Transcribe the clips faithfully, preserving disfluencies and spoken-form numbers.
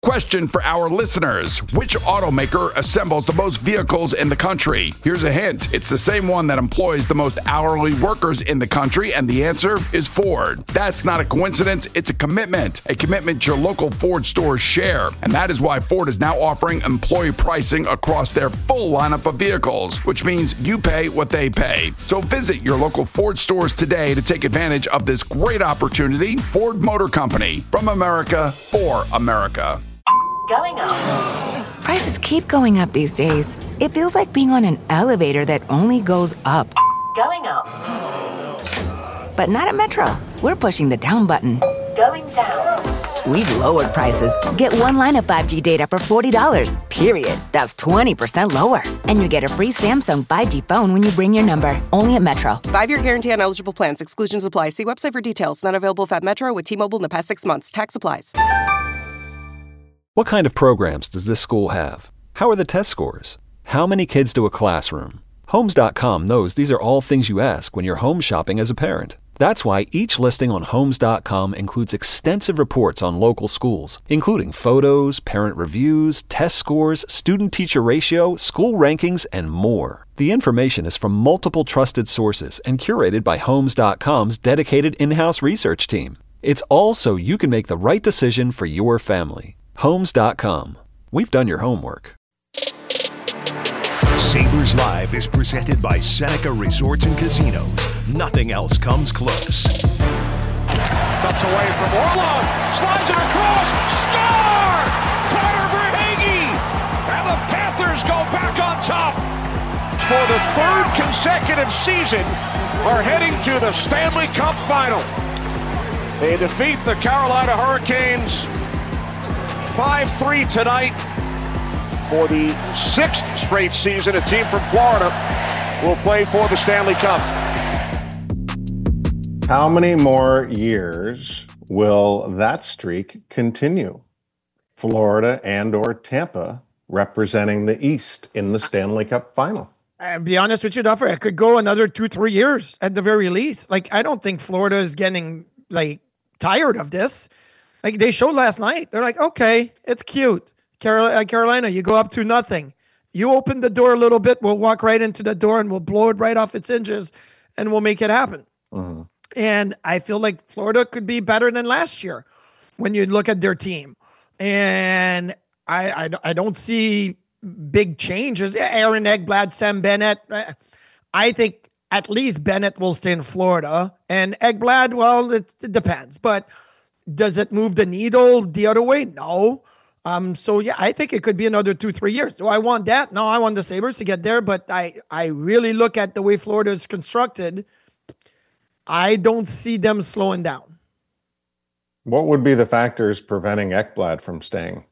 Question for our listeners. Which automaker assembles the most vehicles in the country? Here's a hint. It's the same one that employs the most hourly workers in the country, and the answer is Ford. That's not a coincidence. It's a commitment. A commitment your local Ford stores share. And that is why Ford is now offering employee pricing across their full lineup of vehicles, which means you pay what they pay. So visit your local Ford stores today to take advantage of this great opportunity. Ford Motor Company. From America, for America. Going up. Prices keep going up these days. It feels like being on an elevator that only goes up. Going up. But not at Metro. We're pushing the down button. Going down. We've lowered prices. Get one line of five G data for forty dollars, period. That's twenty percent lower. And you get a free Samsung five G phone when you bring your number. Only at Metro. Five-year guarantee on eligible plans. Exclusions apply. See website for details. Not available at Metro with T-Mobile in the past six months. Tax applies. What kind of programs does this school have? How are the test scores? How many kids do a classroom? Homes dot com knows these are all things you ask when you're home shopping as a parent. That's why each listing on Homes dot com includes extensive reports on local schools, including photos, parent reviews, test scores, student-teacher ratio, school rankings, and more. The information is from multiple trusted sources and curated by Homes dot com's dedicated in-house research team. It's all so you can make the right decision for your family. Homes dot com. We've done your homework. Sabres Live is presented by Seneca Resorts and Casinos. Nothing else comes close. Comes away from Orlov, slides it across, score! Carter Verhaeghe! And the Panthers go back on top. For the third consecutive season, are heading to the Stanley Cup Final. They defeat the Carolina Hurricanes five three tonight. For the sixth straight season, a team from Florida will play for the Stanley Cup. How many more years will that streak continue? Florida and or Tampa representing the East in the Stanley Cup Final. I'll be honest with you, Duffer, it could go another two, three years at the very least. Like, I don't think Florida is getting, like, tired of this. Like, they showed last night. They're like, okay, it's cute. Carol- Carolina, you go up to nothing. You open the door a little bit, we'll walk right into the door and we'll blow it right off its hinges and we'll make it happen. Mm-hmm. And I feel like Florida could be better than last year when you look at their team. And I, I, I don't see big changes. Aaron Ekblad, Sam Bennett. I think at least Bennett will stay in Florida. And Ekblad, well, it, it depends. But does it move the needle the other way? No. Um, so, yeah, I think it could be another two, three years. Do I want that? No, I want the Sabres to get there. But I, I really look at the way Florida is constructed. I don't see them slowing down. What would be the factors preventing Ekblad from staying?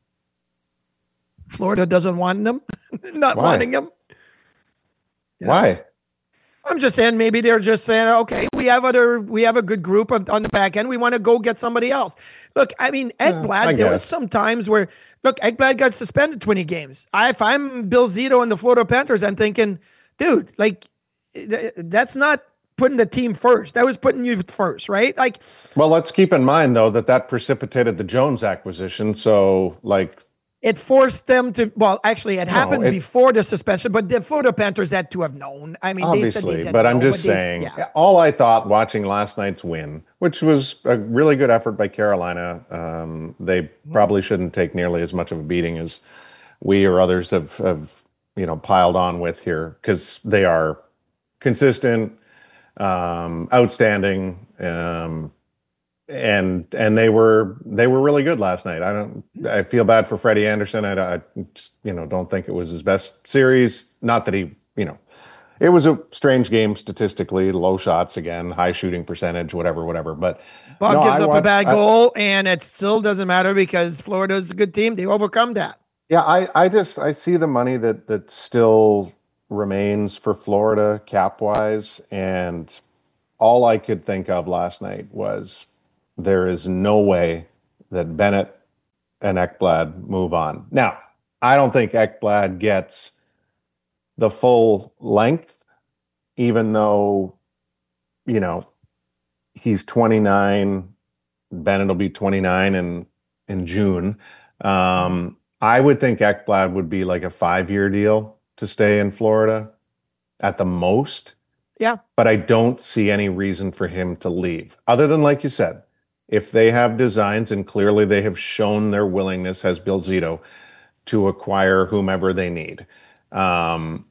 Florida doesn't want them. Not Why? wanting him. You know? Why? I'm just saying maybe they're just saying, okay, we have other, we have a good group of, on the back end. We want to go get somebody else. Look, I mean, Ekblad, I there was guess. some times where, look, Ekblad got suspended twenty games. I, if I'm Bill Zito and the Florida Panthers, I'm thinking, dude, like, th- that's not putting the team first. That was putting you first, right? Like, Well, let's keep in mind, though, that that precipitated the Jones acquisition. So, like, it forced them to, well, actually, it happened it- before the suspension, but the Florida Panthers had to have known. I mean, they said they obviously, didn't but I'm know, just they- saying, yeah. all I thought watching last night's win, which was a really good effort by Carolina, um, they probably shouldn't take nearly as much of a beating as we or others have, have you know, piled on with here, because they are consistent, um, outstanding, um, and and they were they were really good last night. I don't I feel bad for Freddie Anderson. I, I just, you know don't think it was his best series. Not that he you know it was a strange game statistically, low shots again, high shooting percentage, whatever, whatever. But Bob no, gives I up a watched- bad I- goal, and it still doesn't matter because Florida's a good team. They overcome that. Yeah, I, I just I see the money that that still remains for Florida cap wise, and all I could think of last night was there is no way that Bennett and Ekblad move on. Now, I don't think Ekblad gets the full length, even though, you know, he's twenty-nine, Bennett will be twenty-nine in in June. Um, I would think Ekblad would be like a five-year deal to stay in Florida at the most. Yeah. But I don't see any reason for him to leave. Other than, like you said, if they have designs, and clearly they have shown their willingness, as Bill Zito, to acquire whomever they need. Um,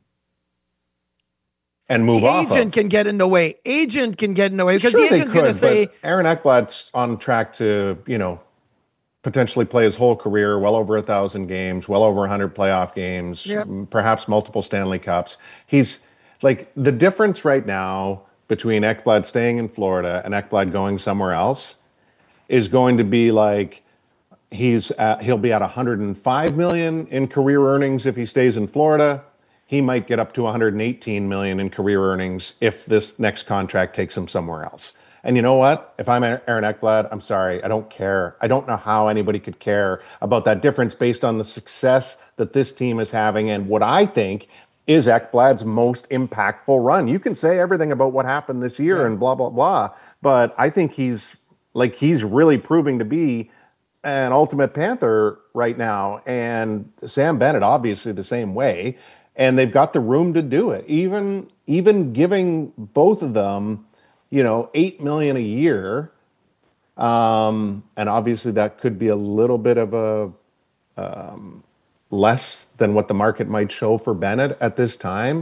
and move the off agent of. can get in the way. Agent can get in the way because Sure the they agent's going to could, say, but Aaron Ekblad's on track to, you know, potentially play his whole career, well over a thousand games, well over a hundred playoff games, Yep. m- perhaps multiple Stanley Cups. He's like, the difference right now between Ekblad staying in Florida and Ekblad going somewhere else is going to be like, he's at, he'll be at one hundred five million in career earnings if he stays in Florida. He might get up to one hundred eighteen million in career earnings if this next contract takes him somewhere else. And you know what? If I'm Aaron Ekblad, I'm sorry, I don't care. I don't know how anybody could care about that difference based on the success that this team is having and what I think is Ekblad's most impactful run. You can say everything about what happened this year and blah, blah, blah, but I think he's like, he's really proving to be an ultimate Panther right now. And Sam Bennett, obviously the same way. And they've got the room to do it. Even even giving both of them, you know, eight million a year, um, and obviously that could be a little bit of a um, less than what the market might show for Bennett at this time.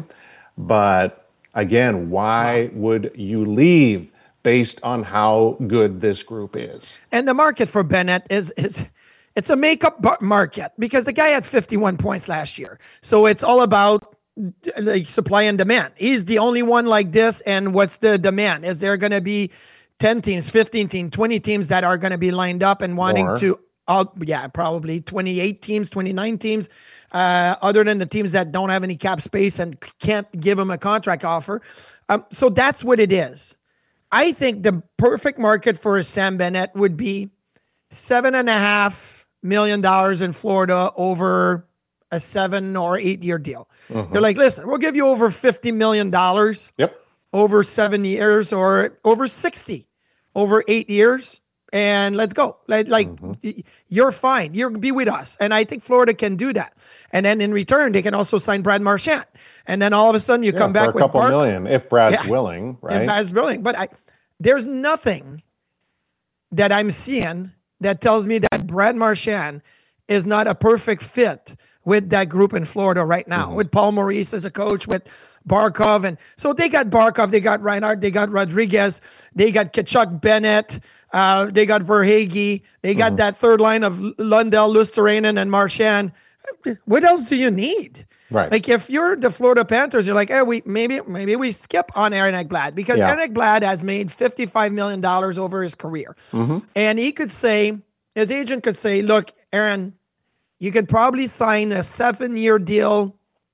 But again, why would you leave based on how good this group is? and the market for Bennett is is it's a makeup bar- market because the guy had fifty-one points last year. So it's all about like supply and demand. He's the only one like this. And what's the demand? Is there going to be ten teams, fifteen teams, twenty teams that are going to be lined up and wanting More. to out? Yeah, probably twenty-eight teams, twenty-nine teams, uh, other than the teams that don't have any cap space and can't give him a contract offer. Um, so that's what it is. I think the perfect market for Sam Bennett would be seven and a half million dollars in Florida over a seven or eight year deal. Mhm. They're like, listen, we'll give you over fifty million dollars Yep. over seven years or over sixty over eight years. And let's go. Like, like y- you're fine. You're be with us. And I think Florida can do that. And then in return, they can also sign Brad Marchand. And then all of a sudden you Yeah, come for back a with couple Bark- million, if Brad's Yeah. willing, right? If Brad's willing. But I, there's nothing that I'm seeing that tells me that Brad Marchand is not a perfect fit with that group in Florida right now, with Paul Maurice as a coach, with Barkov. And so they got Barkov, they got Reinhardt, they got Rodriguez, they got Kachuk Bennett, uh, they got Verhaeghe, they got that third line of Lundell, Lusterainen, and Marchand. What else do you need? Right. Like if you're the Florida Panthers, you're like, hey, we maybe maybe we skip on Aaron Ekblad because Yeah. Aaron Ekblad has made fifty-five million dollars over his career. And he could say, his agent could say, look, Aaron, you could probably sign a seven-year deal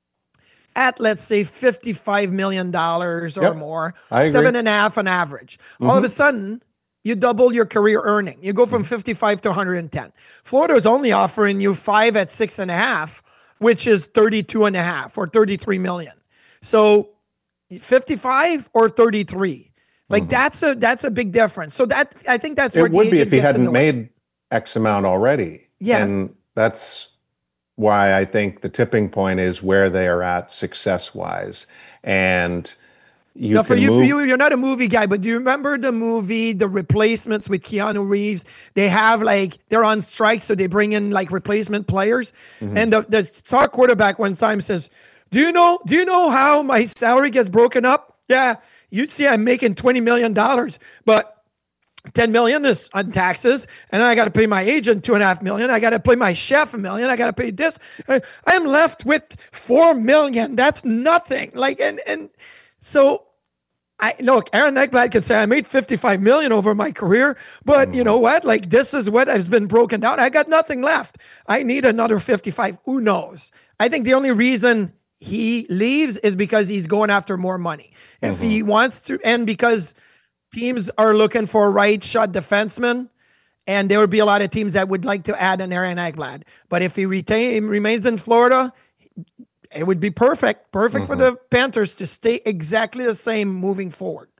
at, let's say, fifty-five million dollars or Yep. more, I agree. seven and a half on average. All of a sudden, you double your career earning. You go from fifty-five to one hundred ten. Florida is only offering you five at six and a half, which is thirty-two and a half or thirty-three million. So fifty-five or thirty-three. Like that's a that's a big difference. So that I think that's where It the would be agent if he gets in the hadn't way. made X amount already. Yeah. And that's why I think the tipping point is where they are at success wise. And you Now, for can you, move. you, you're not a movie guy, but do you remember the movie The Replacements with Keanu Reeves? They have like they're on strike, so they bring in like replacement players. And the, the star quarterback one time says, "Do you know? Do you know how my salary gets broken up? Yeah, you'd see I'm making twenty million dollars, but." ten million is on taxes, and then I got to pay my agent two and a half million. I got to pay my chef a million. I got to pay this. I, I'm left with four million. That's nothing. Like, and, and so I look, Aaron Ekblad could say I made fifty-five million over my career, but you know what? Like, this is what has been broken down. I got nothing left. I need another fifty-five. Who knows? I think the only reason he leaves is because he's going after more money. If he wants to, and because teams are looking for a right shot defenseman, and there would be a lot of teams that would like to add an Aaron Ekblad. But if he retain remains in Florida, it would be perfect, perfect for the Panthers to stay exactly the same moving forward.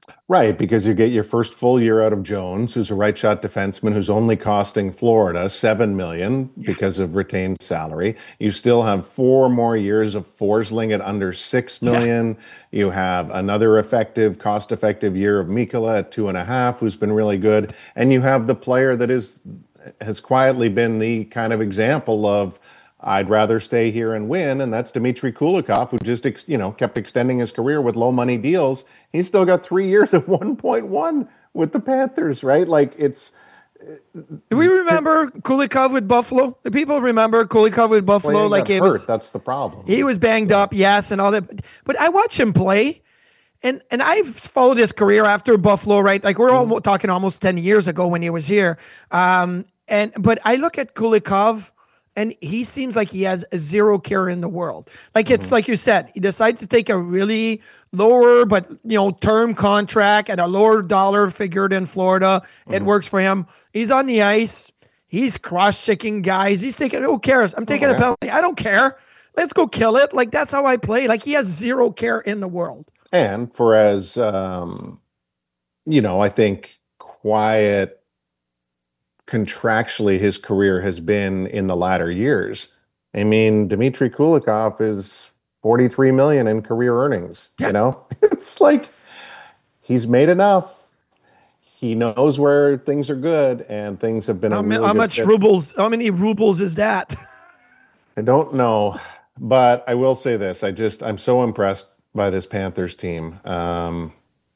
Right, because you get your first full year out of Jones, who's a right shot defenseman who's only costing Florida seven million dollars because of retained salary. You still have four more years of Forsling at under six million dollars. Yeah. You have another effective, cost-effective year of Mikkola at two and a half, who's been really good. And you have the player that is has quietly been the kind of example of I'd rather stay here and win, and that's Dmitry Kulikov, who just ex, you know kept extending his career with low money deals. He's still got three years at one point one with the Panthers, right? Like it's. Do we remember Kulikov with Buffalo? Do people remember Kulikov with Buffalo? Well, like it was, hurt. That's the problem. He was banged up, yes, and all that. But I watch him play, and and I've followed his career after Buffalo, right? Like we're Mm-hmm. almost talking almost ten years ago when he was here. Um, and but I look at Kulikov. And he seems like he has a zero care in the world. Like it's mm-hmm. like you said, he decided to take a really lower, but you know, term contract at a lower dollar figure than Florida. Mm-hmm. It works for him. He's on the ice. He's cross-checking guys. He's taking, who cares? I'm taking oh, yeah. a penalty. I don't care. Let's go kill it. Like that's how I play. Like he has zero care in the world. And for as, um, you know, I think quiet, contractually his career has been in the latter years. I mean, Dmitry Kulikov is forty-three million in career earnings. Yeah. You know, it's like he's made enough. He knows where things are good, and things have been. How, a really how good much fit. rubles? How many rubles is that? I don't know, but I will say this: I just I'm so impressed by this Panthers team. Um,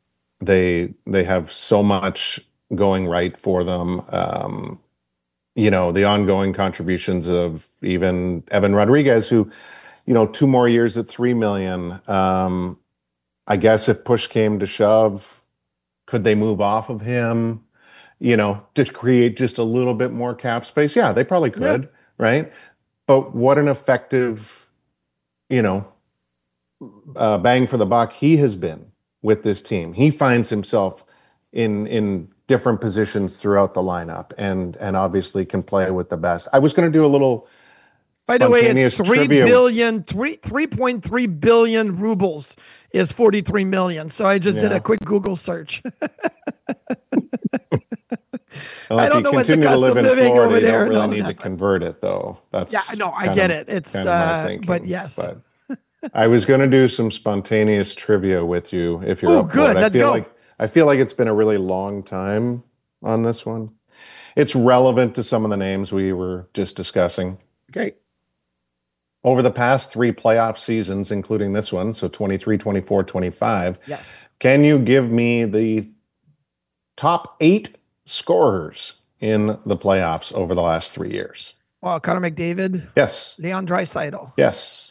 they they have so much going right for them. Um, you know, the ongoing contributions of even Evan Rodriguez, who, you know, two more years at three million. Um, I guess if push came to shove, could they move off of him, you know, to create just a little bit more cap space? Yeah, they probably could, yeah. Right? But what an effective, you know, uh, bang for the buck he has been with this team. He finds himself in in different positions throughout the lineup, and and obviously can play with the best. I was going to do a little. By the way, it's three trivia. billion, three three point three billion rubles is forty three million. So I just yeah. did a quick Google search. Well, I don't know what's the cost of living Florida, over there. You don't really no, need to convert it, though. That's yeah, no, I get of, it. It's uh, thinking, but yes. But I was going to do some spontaneous trivia with you if you're. Oh, up good. For it. Let's I feel go. Like, I feel like it's been a really long time on this one. It's relevant to some of the names we were just discussing. Okay. Over the past three playoff seasons, including this one, so twenty-three, twenty-four, twenty-five. Yes. Can you give me the top eight scorers in the playoffs over the last three years? Well, Connor McDavid. Yes. Leon Draisaitl. Yes.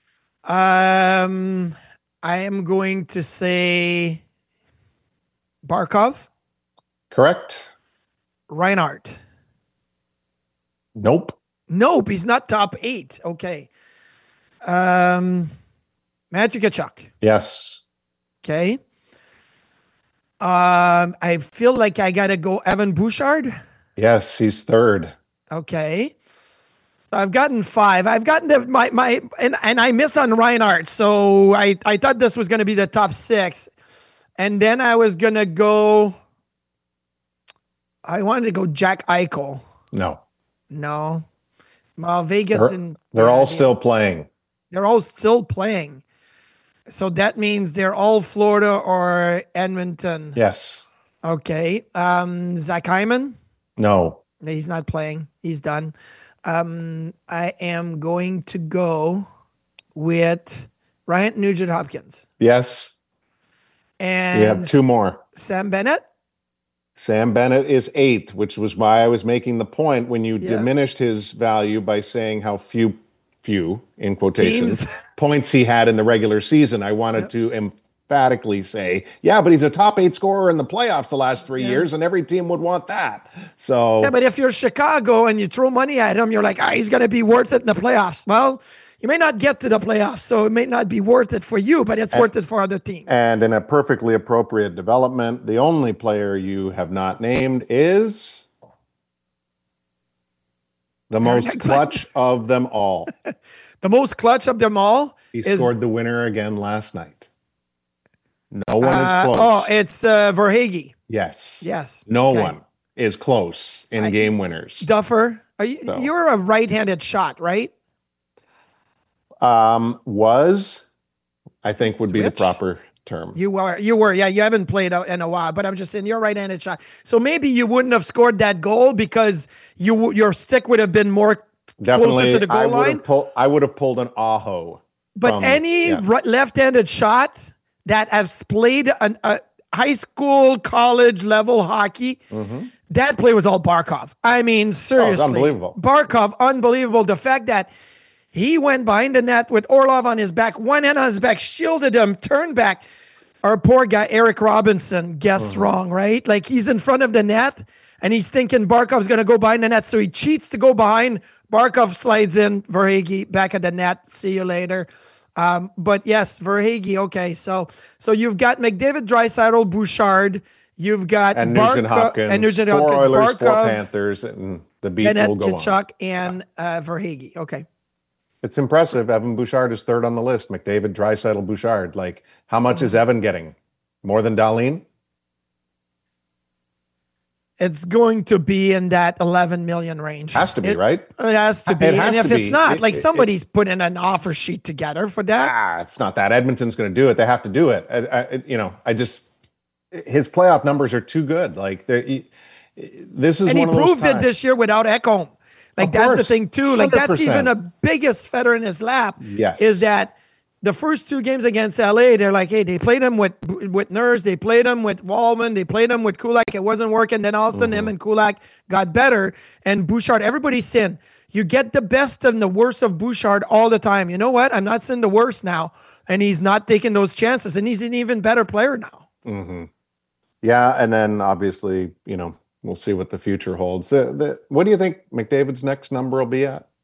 Um, I am going to say Barkov. Correct. Reinhart. Nope. Nope, he's not top eight. Okay. Um, Matthew Tkachuk. Yes. Okay. Um, I feel like I gotta go Evan Bouchard. Yes, he's third. Okay. I've gotten five. I've gotten the, my my and, and I miss on Reinhart. So I, I thought this was gonna be the top six. And then I was gonna go. I wanted to go Jack Eichel. No. No. Well, Vegas they're, didn't. They're yeah, all they, still playing. They're all still playing. So that means they're all Florida or Edmonton. Yes. Okay. Um, Zach Hyman? No. He's not playing. He's done. Um, I am going to go with Ryan Nugent Hopkins. Yes. And you have two more. Sam Bennett? Sam Bennett is eighth, which was why I was making the point when you yeah. diminished his value by saying how few, few in quotations, Teams. points he had in the regular season. I wanted yep. to emphatically say, yeah, but he's a top eight scorer in the playoffs the last three yeah. years, and every team would want that. So yeah, but if you're Chicago and you throw money at him, you're like, ah, he's going to be worth it in the playoffs. Well, you may not get to the playoffs, so it may not be worth it for you, but it's and, worth it for other teams. And in a perfectly appropriate development, the only player you have not named is the most clutch of them all. The most clutch of them all He is, scored the winner again last night. No one Uh, is close. oh, it's uh, Verhaeghe. Yes. Yes. No Okay. one is close in I- game winners. Duffer, are you, So. you're a right-handed shot, right? Um, was, I think would be the Switch? proper term. You were, you were, yeah. You haven't played out in a while, but I'm just saying you're a right-handed shot. So maybe you wouldn't have scored that goal because you your stick would have been more closer Definitely, to the I goal would line. have pulled. I would have pulled an Aho. But from- any yeah. right, left-handed shot that has played an, a high school, college level hockey, that play was all Barkov. I mean, seriously, unbelievable. Barkov, unbelievable. The fact that he went behind the net with Orlov on his back, one hand on his back, shielded him, turned back. Our poor guy, Eric Robinson, guessed wrong, right? Like he's in front of the net and he's thinking Barkov's going to go behind the net. So he cheats to go behind. Barkov slides in, Verhaeghe back at the net. See you later. Um, but yes, Verhaeghe. Okay. So, so you've got McDavid, Draisaitl, Bouchard. You've got and Barkov- Nugent Hopkins, and Nugent four Hopkins, Oilers, four Barkov, Panthers, and the beat Bennett, will go on. Tkachuk, and uh, Verhaeghe. Okay. It's impressive. Evan Bouchard is third on the list. McDavid, Draisaitl, Bouchard. Like, how much is Evan getting? More than Dahlin? It's going to be in that eleven million range. Has to be, It- right? It has to It be. has And if to it's be. not, It- like it- somebody's putting an offer sheet together for that. Ah, it's not that. Edmonton's going to do it. They have to do it. I, I, you know, I just his playoff numbers are too good. Like, they're- he, this is And he one of those proved it times. this year without Ekholm. Like Of that's the course. thing too. Like that's one hundred even percent. a biggest feather in his lap. Yes. Is that the first two games against L A, they're like, hey, they played him with with Nurse, they played him with Wallman, they played him with Kulak. It wasn't working. Then all of a sudden, Mm-hmm. him and Kulak got better. And Bouchard, everybody's saying you get the best and the worst of Bouchard all the time. You know what? I'm not saying the worst now, and he's not taking those chances, and he's an even better player now. Mm-hmm. Yeah, and then obviously, you know, we'll see what the future holds. The, the, what do you think McDavid's next number will be at?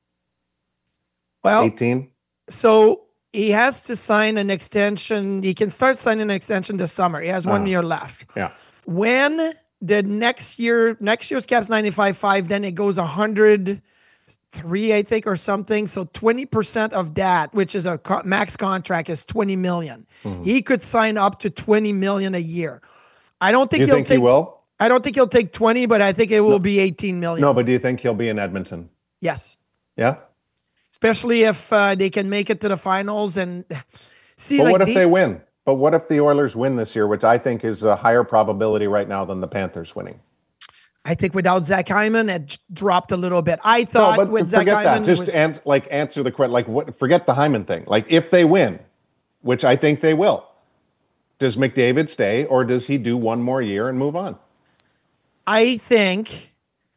Well, eighteen? so he has to sign an extension. He can start signing an extension this summer. He has one Ah. year left. Yeah. When the next year, next year's cap's ninety-five five, then it goes one hundred three, I think, or something. So twenty percent of that, which is a co- max contract, is twenty million. Mm-hmm. He could sign up to twenty million a year. I don't think Do you he'll think take. he will? I don't think he'll take twenty, but I think it will be eighteen million. No, but do you think he'll be in Edmonton? Yes. Yeah? Especially if uh, they can make it to the finals and see. But like what if the- they win? But what if the Oilers win this year, which I think is a higher probability right now than the Panthers winning? I think without Zach Hyman, it j- dropped a little bit. I thought No, but with Zach forget Hyman, that. Just was, ans- like answer the question. Like, what? Forget the Hyman thing. Like, if they win, which I think they will, does McDavid stay or does he do one more year and move on? I think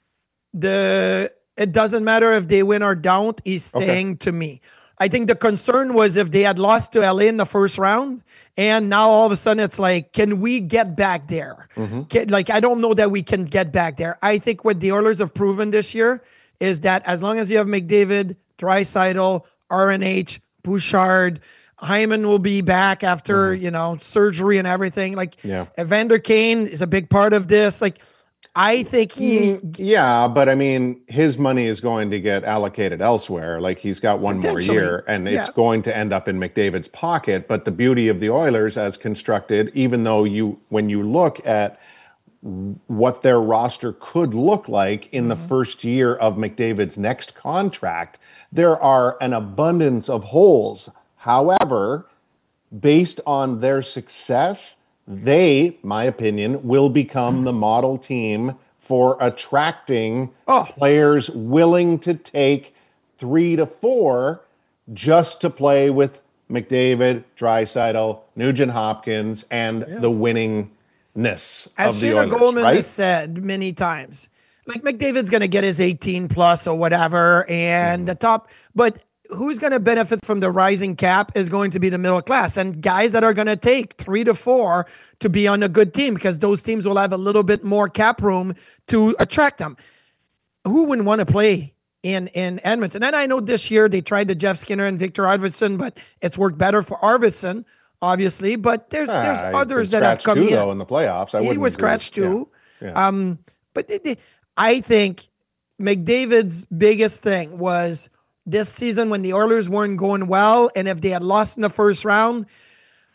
the it doesn't matter if they win or don't. He's staying to me. I think the concern was if they had lost to L A in the first round, and now all of a sudden it's like, can we get back there? Can- like, I don't know that we can get back there. I think what the Oilers have proven this year is that as long as you have McDavid, Draisaitl, R N H, Bouchard, Hyman will be back after, you know, surgery and everything. Like, Yeah. Evander Kane is a big part of this. Like, I think he, Yeah, but I mean, his money is going to get allocated elsewhere. Like, he's got one more Potentially, year, and it's yeah. going to end up in McDavid's pocket. But the beauty of the Oilers, as constructed, even though you, when you look at what their roster could look like in the first year of McDavid's next contract, there are an abundance of holes. However, based on their success, they, my opinion, will become the model team for attracting Oh. players willing to take three to four just to play with McDavid, Draisaitl, Nugent Hopkins, and the winningness as of the Sheena Oilers, Goldman right? has said many times, like McDavid's going to get his eighteen plus or whatever, and the top, but who's going to benefit from the rising cap is going to be the middle class and guys that are going to take three to four to be on a good team because those teams will have a little bit more cap room to attract them. Who wouldn't want to play in, in Edmonton? And I know this year they tried the Jeff Skinner and Victor Arvidsson, but it's worked better for Arvidsson, obviously, but there's, there's Ah, others he that have scratched come too, in. though, in the playoffs. I He wouldn't was agree with- scratched too. Yeah, yeah. Um, but it, it- I think McDavid's biggest thing was this season when the Oilers weren't going well, and if they had lost in the first round,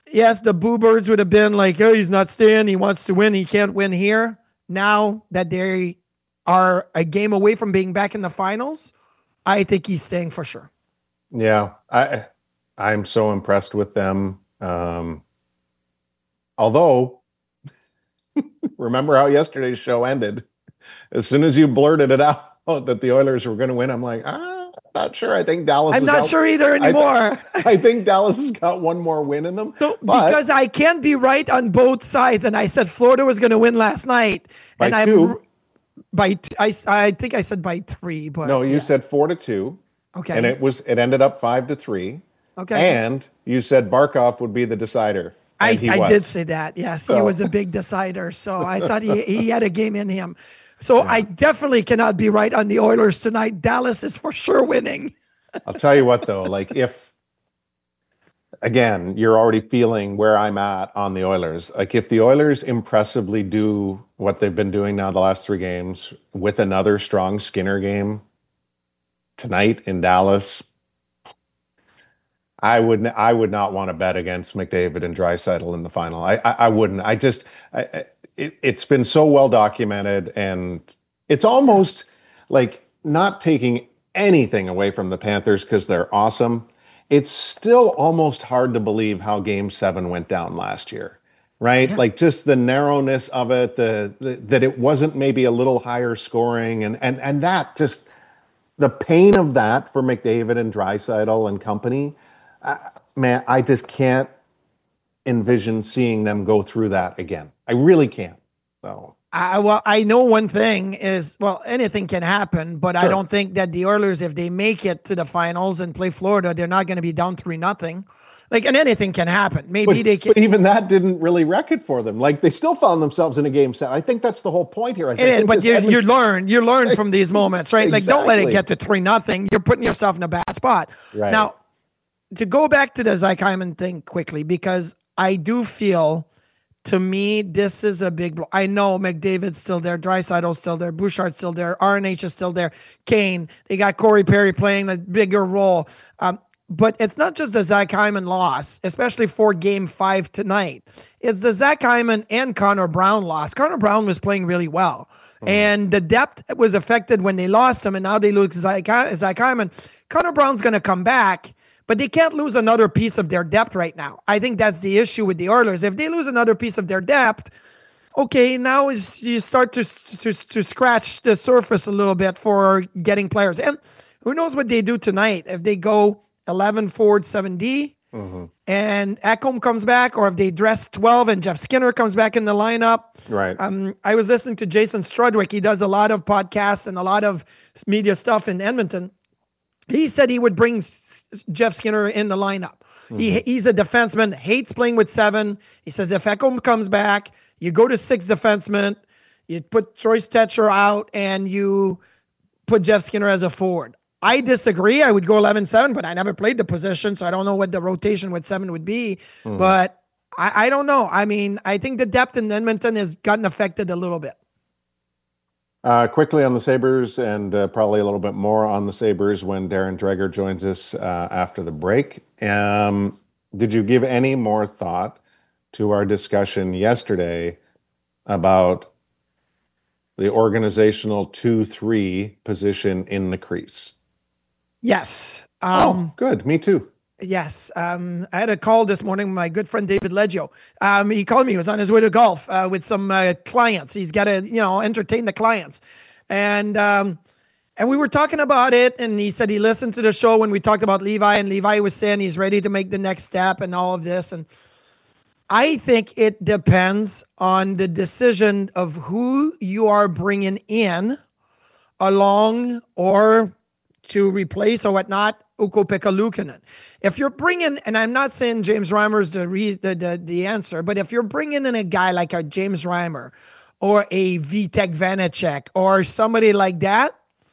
yes, the Boo Birds would have been like, oh, he's not staying. He wants to win. He can't win here. Now that they are a game away from being back in the finals, I think he's staying for sure. Yeah, I, I'm so impressed with them. Um, although, remember how yesterday's show ended? As soon as you blurted it out that the Oilers were going to win, I'm like, ah, not sure. I think Dallas. I'm is not out. sure either anymore. I, th- I think Dallas has got one more win in them. So, but because I can't be right on both sides, and I said Florida was going to win last night, by and two. I'm by t- I I think I said by three, but no, you yeah. said four to two. Okay, and it was it ended up five to three. Okay, and you said Barkov would be the decider. I, he I was. did say that. Yes, So. he was a big decider. So I thought he, he had a game in him. So yeah. I definitely cannot be right on the Oilers tonight. Dallas is for sure winning. I'll tell you what, though, like if, again, you're already feeling where I'm at on the Oilers. Like if the Oilers impressively do what they've been doing now the last three games with another strong Skinner game tonight in Dallas, I would I would not want to bet against McDavid and Draisaitl in the final. I I, I wouldn't. I just I, it, it's been so well documented, and it's almost like not taking anything away from the Panthers because they're awesome. It's still almost hard to believe how Game Seven went down last year, right? Yeah. Like just the narrowness of it, the, the that it wasn't maybe a little higher scoring, and and and that just the pain of that for McDavid and Draisaitl and company. Uh, man, I just can't envision seeing them go through that again. I really can't. So, I, well, I know one thing is, well, anything can happen, but sure. I don't think that the Oilers, if they make it to the finals and play Florida, they're not going to be down three nothing. Like, and anything can happen. Maybe but, they can. But even that didn't really wreck it for them. Like they still found themselves in a game set. I think that's the whole point here. I it is, but you Edmonton- you learn you learn from these moments, right? Exactly. Like, don't let it get to three nothing. You're putting yourself in a bad spot. Right. Now, to go back to the Zach Hyman thing quickly, because I do feel, to me, this is a big blow. I know McDavid's still there, Draisaitl's still there, Bouchard's still there, R N H is still there, Kane. They got Corey Perry playing a bigger role. Um, but it's not just the Zach Hyman loss, especially for Game Five tonight. It's the Zach Hyman and Connor Brown loss. Connor Brown was playing really well, mm. and the depth was affected when they lost him, and now they lose Zach, Zach Hyman. Connor Brown's going to come back. But they can't lose another piece of their depth right now. I think that's the issue with the Oilers. If they lose another piece of their depth, okay, now is you start to, to, to scratch the surface a little bit for getting players. And who knows what they do tonight. If they go eleven forward, seven D, mm-hmm. and Ekholm comes back, or if they dress twelve and Jeff Skinner comes back in the lineup. Right. Um, I was listening to Jason Strudwick. He does a lot of podcasts and a lot of media stuff in Edmonton. He said he would bring Jeff Skinner in the lineup. Mm-hmm. He He's a defenseman, hates playing with seven. He says if Ekholm comes back, you go to six defensemen, you put Troy Stetcher out, and you put Jeff Skinner as a forward. I disagree. I would go eleven seven, but I never played the position, so I don't know what the rotation with seven would be. Mm-hmm. But I, I don't know. I mean, I think the depth in Edmonton has gotten affected a little bit. Uh, quickly on the Sabres, and uh, probably a little bit more on the Sabres when Darren Dreger joins us uh, after the break. Um, did you give any more thought to our discussion yesterday about the organizational two three position in the crease? Yes. Um, oh, good. Me too. Yes. Um, I had a call this morning with my good friend David Leggio. Um, he called me. He was on his way to golf uh, with some uh, clients. He's got to, you know, entertain the clients. And um, and we were talking about it, and he said he listened to the show when we talked about Levi, and Levi was saying he's ready to make the next step and all of this. And I think it depends on the decision of who you are bringing in along or to replace or whatnot Ukko-Pekka Luukkonen. If you're bringing, and I'm not saying James Reimer's the, re, the the the answer, but if you're bringing in a guy like a James Reimer or a Vitek Vanacek or somebody like that,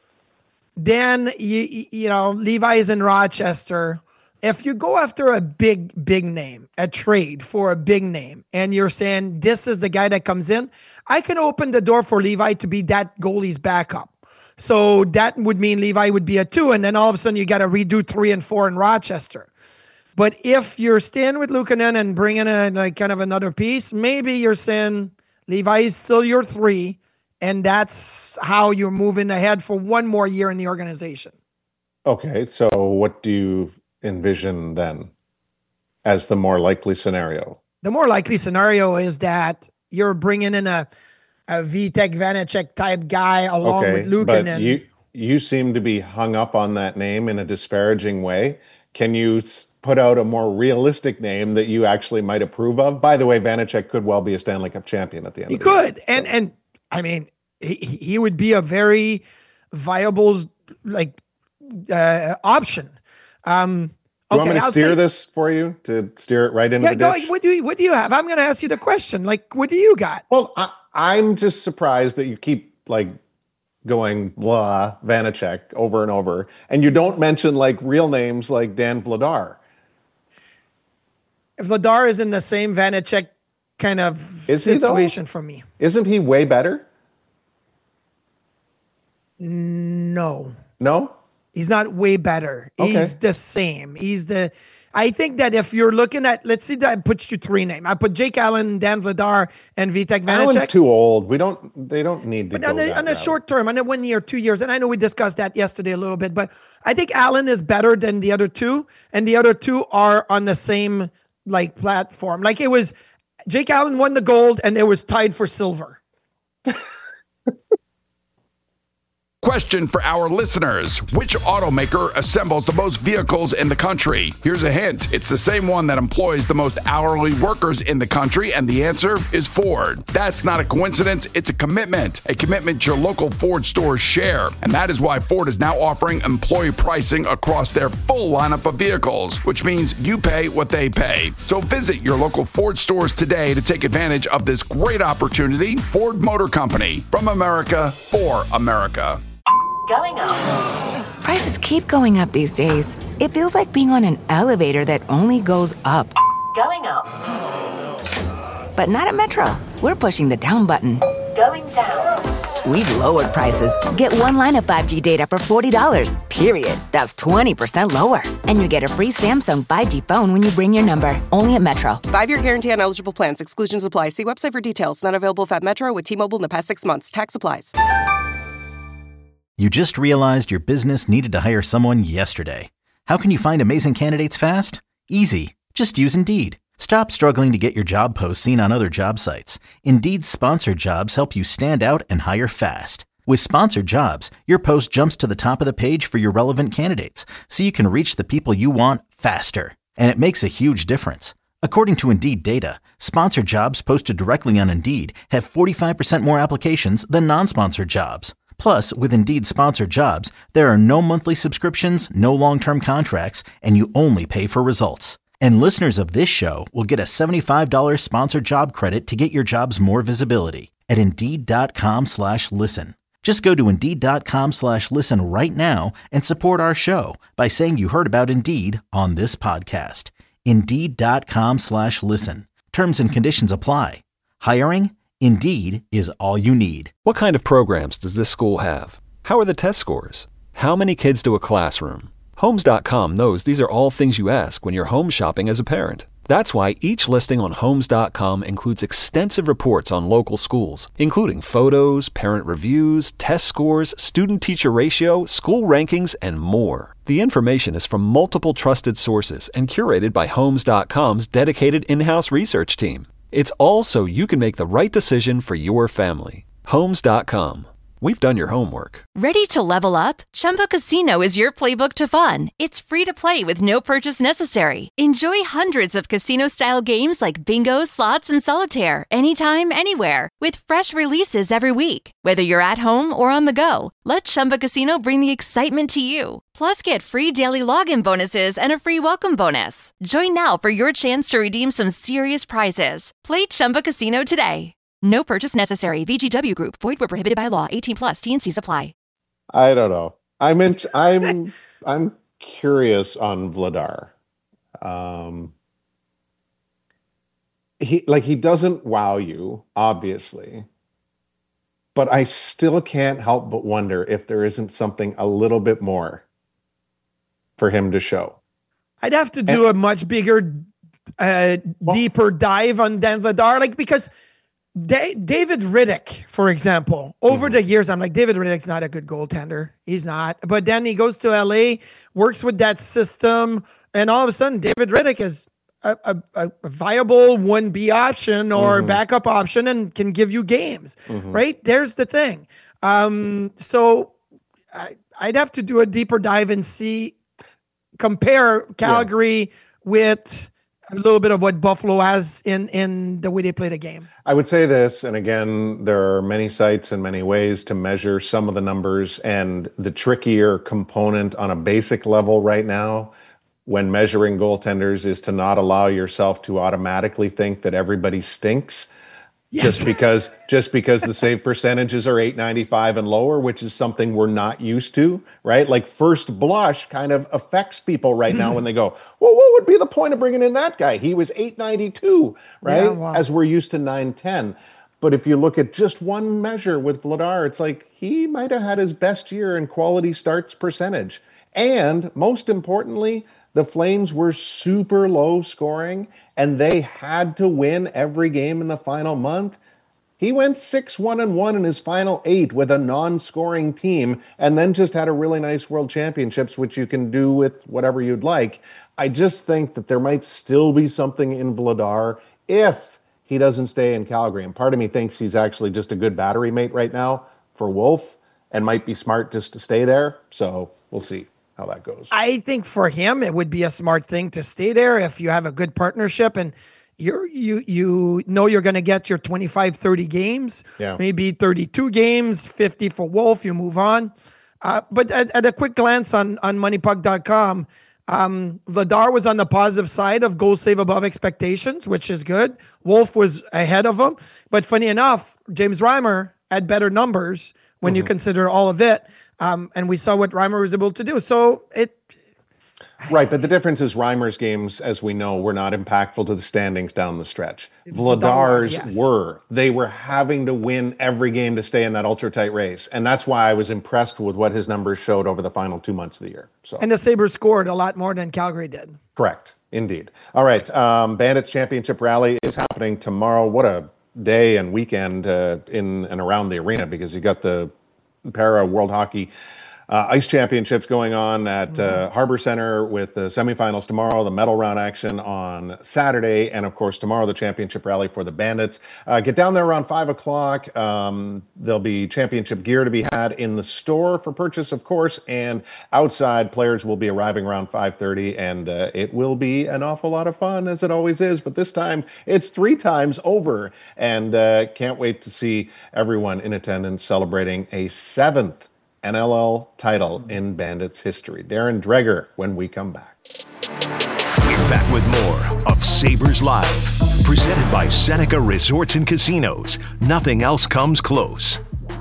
then you you know Levi is in Rochester. If you go after a big big name, a trade for a big name, and you're saying this is the guy that comes in, I can open the door for Levi to be that goalie's backup. So that would mean Levi would be a two, and then all of a sudden you got to redo three and four in Rochester. But if you're staying with Luukkonen and bringing in like kind of another piece, maybe you're saying Levi is still your three, and that's how you're moving ahead for one more year in the organization. Okay, so what do you envision then as the more likely scenario? The more likely scenario is that you're bringing in a, a Vitek Vanacek type guy along okay, with Luukkonen. But you, you seem to be hung up on that name in a disparaging way. Can you put out a more realistic name that you actually might approve of? By the way, Vanacek could well be a Stanley Cup champion at the end he of the year. He could. And, and I mean, he, he would be a very viable like uh, option. Um, Do you okay, want me to I'll steer say, this for you, to steer it right into yeah, the go, ditch? what do you what do you have? I'm going to ask you the question. Like, what do you got? Well, I, I'm just surprised that you keep like going blah Vanacek over and over, and you don't mention like real names like Dan Vladar. Vladar is in the same Vanacek kind of is situation for me. Isn't he way better? No. No? He's not way better. Okay. He's the same. He's the. I think that if you're looking at, let's see, that I put you three names. I put Jake Allen, Dan Vladar, and Vitek Vanacek. Allen's too old. We don't. They don't need to. But go on a, that on a route. short term, on a one year, two years, and I know we discussed that yesterday a little bit, but I think Allen is better than the other two, and the other two are on the same like platform. Like it was, Jake Allen won the gold, and it was tied for silver. Question for our listeners. Which automaker assembles the most vehicles in the country? Here's a hint. It's the same one that employs the most hourly workers in the country, and the answer is Ford. That's not a coincidence. It's a commitment. A commitment your local Ford stores share. And that is why Ford is now offering employee pricing across their full lineup of vehicles, which means you pay what they pay. So visit your local Ford stores today to take advantage of this great opportunity. Ford Motor Company. From America, for America. Going up. Prices keep going up these days. It feels like being on an elevator that only goes up. Going up. But not at Metro. We're pushing the down button. Going down. We've lowered prices. Get one line of five G data for forty dollars, period. That's twenty percent lower. And you get a free Samsung five G phone when you bring your number. Only at Metro. Five-year guarantee on eligible plans. Exclusions apply. See website for details. Not available if at Metro with T-Mobile in the past six months. Tax applies. You just realized your business needed to hire someone yesterday. How can you find amazing candidates fast? Easy. Just use Indeed. Stop struggling to get your job posts seen on other job sites. Indeed's sponsored jobs help you stand out and hire fast. With sponsored jobs, your post jumps to the top of the page for your relevant candidates, so you can reach the people you want faster. And it makes a huge difference. According to Indeed data, sponsored jobs posted directly on Indeed have forty-five percent more applications than non-sponsored jobs. Plus, with Indeed sponsored jobs, there are no monthly subscriptions, no long-term contracts, and you only pay for results. And listeners of this show will get a seventy-five dollars sponsored job credit to get your jobs more visibility at Indeed.com slash listen. Just go to Indeed.com slash listen right now and support our show by saying you heard about Indeed on this podcast. Indeed.com slash listen. Terms and conditions apply. Hiring? Indeed is all you need. What kind of programs does this school have? How are the test scores? How many kids do a classroom? Homes dot com knows these are all things you ask when you're home shopping as a parent. That's why each listing on Homes dot com includes extensive reports on local schools, including photos, parent reviews, test scores, student-teacher ratio, school rankings, and more. The information is from multiple trusted sources and curated by Homes dot com's dedicated in-house research team. It's all so you can make the right decision for your family. Homes dot com. We've done your homework. Ready to level up? Chumba Casino is your playbook to fun. It's free to play with no purchase necessary. Enjoy hundreds of casino-style games like bingo, slots, and solitaire anytime, anywhere. With fresh releases every week. Whether you're at home or on the go, let Chumba Casino bring the excitement to you. Plus, get free daily login bonuses and a free welcome bonus. Join now for your chance to redeem some serious prizes. Play Chumba Casino today. No purchase necessary. V G W Group. Void where prohibited by law. eighteen plus. T and Cs apply. I don't know. I'm in, I'm I'm curious on Vladar. Um, he like he doesn't wow you, obviously, but I still can't help but wonder if there isn't something a little bit more for him to show. I'd have to do and, a much bigger, uh, well, deeper dive on Dan Vladar, like because Da- David Riddick, for example, over mm-hmm. the years, I'm like, David Riddick's not a good goaltender. He's not. But then he goes to L A, works with that system, and all of a sudden, David Riddick is a, a, a viable one B option or mm-hmm. backup option and can give you games, mm-hmm. right? There's the thing. Um, so I, I'd have to do a deeper dive and see, compare Calgary yeah. with a little bit of what Buffalo has in, in the way they play the game. I would say this, and again, there are many sites and many ways to measure some of the numbers, and the trickier component on a basic level right now when measuring goaltenders is to not allow yourself to automatically think that everybody stinks. Yes. Just because just because the save percentages are eight ninety-five and lower, which is something we're not used to, right? Like first blush kind of affects people right now when they go, well, what would be the point of bringing in that guy? He was eight ninety-two, right? Yeah, wow. As we're used to nine ten. But if you look at just one measure with Vladar, it's like he might have had his best year in quality starts percentage. And most importantly, the Flames were super low scoring, and they had to win every game in the final month. He went six one and one in his final eight with a non-scoring team, and then just had a really nice World Championships, which you can do with whatever you'd like. I just think that there might still be something in Vladar if he doesn't stay in Calgary. And part of me thinks he's actually just a good battery mate right now for Wolf and might be smart just to stay there. So we'll see how that goes. I think for him, it would be a smart thing to stay there if you have a good partnership and you're, you you know you're going to get your twenty-five, thirty games, yeah. maybe thirty-two games, fifty for Wolf, you move on. Uh, but at, at a quick glance on, on money puck dot com, um, Vladar was on the positive side of goal save above expectations, which is good. Wolf was ahead of him. But funny enough, James Reimer had better numbers when mm-hmm. you consider all of it. Um, and we saw what Reimer was able to do. So it... Right, but the difference is Reimer's games, as we know, were not impactful to the standings down the stretch. Vladar's yes. were. They were having to win every game to stay in that ultra-tight race. And that's why I was impressed with what his numbers showed over the final two months of the year. So. And the Sabres scored a lot more than Calgary did. Correct, indeed. All right, um, Bandits Championship Rally is happening tomorrow. What a day and weekend uh, in and around the arena, because you got the Para World Hockey uh, Ice Championships going on at uh, Harbor Center with the semifinals tomorrow, the medal round action on Saturday, and of course tomorrow the championship rally for the Bandits. Uh, get down there around five o'clock. Um, there'll be championship gear to be had in the store for purchase, of course, and outside players will be arriving around five thirty, and uh, it will be an awful lot of fun, as it always is, but this time it's three times over, and uh, can't wait to see everyone in attendance celebrating a seventh N L L title in Bandits history. Darren Dreger when we come back. We're back with more of Sabres Live, presented by Seneca Resorts and Casinos. Nothing else comes close.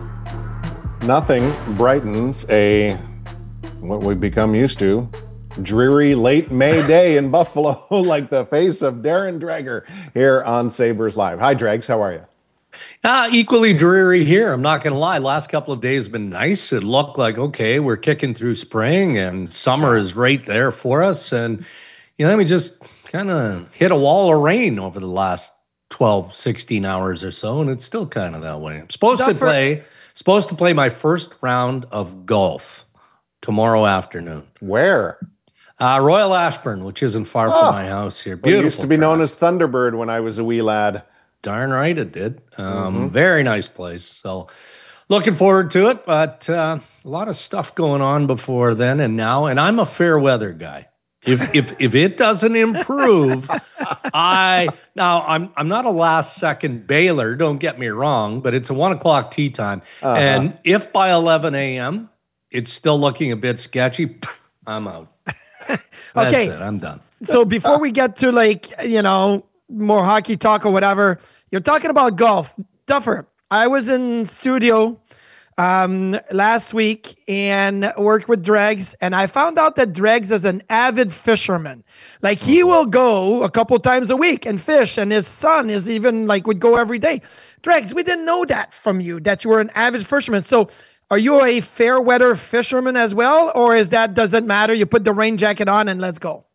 Nothing brightens a, what we've become used to, dreary late May day in Buffalo like the face of Darren Dreger here on Sabres Live. Hi, Dregs. How are you? Uh, equally dreary here. I'm not going to lie. Last couple of days have been nice. It looked like, okay, we're kicking through spring and summer is right there for us. And, you know, then we just kind of hit a wall of rain over the last twelve, sixteen hours or so. And it's still kind of that way. I'm supposed Duffer. to play, supposed to play my first round of golf tomorrow afternoon. Where? Uh, Royal Ashburn, which isn't far oh, from my house here. Beautiful. It used to be known as Thunderbird when I was a wee lad. Darn right it did. Um, mm-hmm. Very nice place. So looking forward to it, but uh, a lot of stuff going on before then and now. And I'm a fair weather guy. If if if it doesn't improve, I now I'm I'm not a last second bailer. Don't get me wrong, but it's a one o'clock tee time, uh-huh. and if by eleven a.m. it's still looking a bit sketchy, I'm out. That's okay, it. I'm done. So before we get to like you know more hockey talk or whatever. You're talking about golf. Duffer, I was in studio um, last week and worked with Dregs, and I found out that Dregs is an avid fisherman. Like, he will go a couple times a week and fish, and his son is even, like, would go every day. Dregs, we didn't know that from you, that you were an avid fisherman. So are you a fair weather fisherman as well, or is that doesn't matter? You put the rain jacket on and let's go?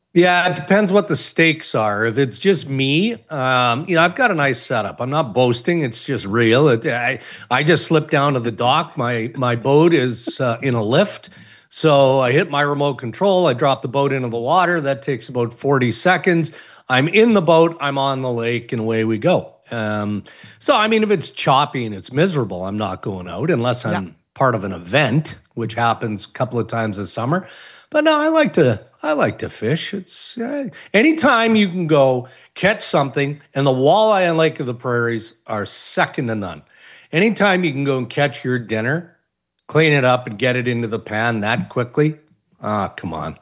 Yeah, it depends what the stakes are. If it's just me, um, you know, I've got a nice setup. I'm not boasting; it's just real. It, I I just slipped down to the dock. My my boat is uh, in a lift, so I hit my remote control. I drop the boat into the water. That takes about forty seconds. I'm in the boat. I'm on the lake, and away we go. Um, so, I mean, if it's choppy and it's miserable, I'm not going out unless I'm yeah. part of an event, which happens a couple of times this summer. But no, I like to. I like to fish. It's uh, anytime you can go catch something, and the walleye on Lake of the Prairies are second to none. Anytime you can go and catch your dinner, clean it up, and get it into the pan that quickly, ah, come on.